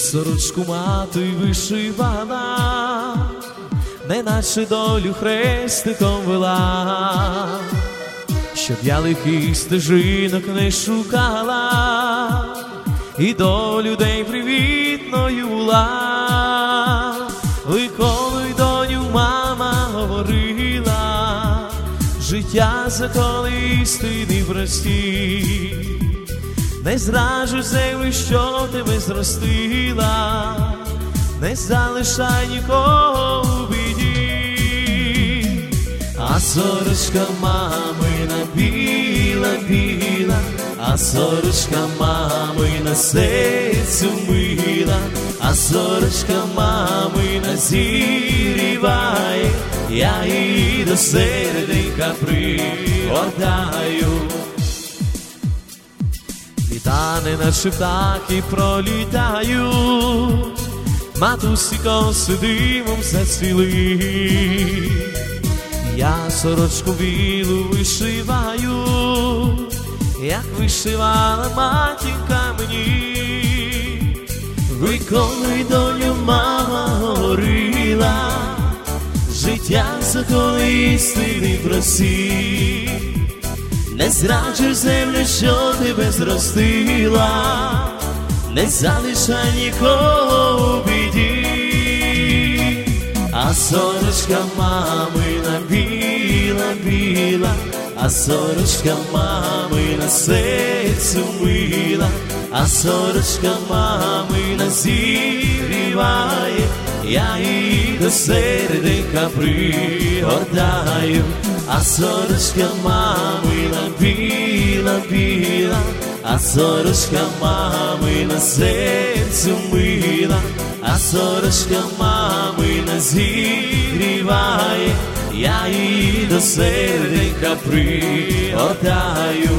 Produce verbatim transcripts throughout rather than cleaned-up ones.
сорочку мати вишивала, неначе долю хрестиком вела, щоб я лихих стежинок не шукала, і до людей привітною була. Виконуй, доню, мама говорила, життя закони істини прості. Не зраджуй землю, що тебе зростила, не залишай нікого у біді. А сорочка мамина біла, біла, а сорочка мамина серцю мила, а сорочка мамина зігріває, я її до серденька пригортаю. Літа, неначе птахи пролітають, матусі коси димом зацвіли. Я сорочку білу вишиваю, як вишивала матінка мені. Виконуй, доню, мама говорила, життя закони істини прості. Не зраджуй землю, що тебе зростила, не залишай нікого у біді. А сорочка мамина біла, біла, а сорочка мамина серцю мила, а сорочка мамина зігріває, я її до серденька пригортаю. А сорочка мамина біла, біла, а сорочка мамина серцю мила, а сорочка мамина зігріває, я її до серденька пригортаю.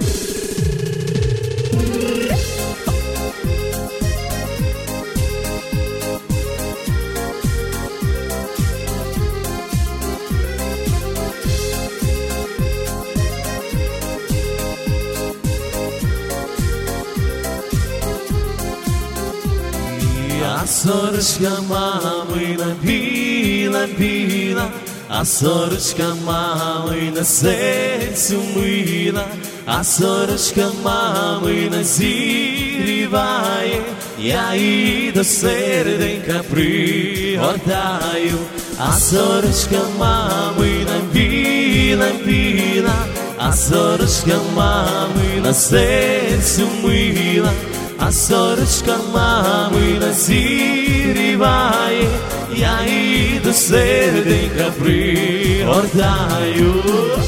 А сорочка мамина біла, біла, а сорочка мамина серцю мила, а сорочка мамина зігріває, я її до серденька пригортаю. А сорочка мамина біла, біла, а сорочка мамина серцю мила, а сорочка мамина зігріває, я її до серденька пригортаю.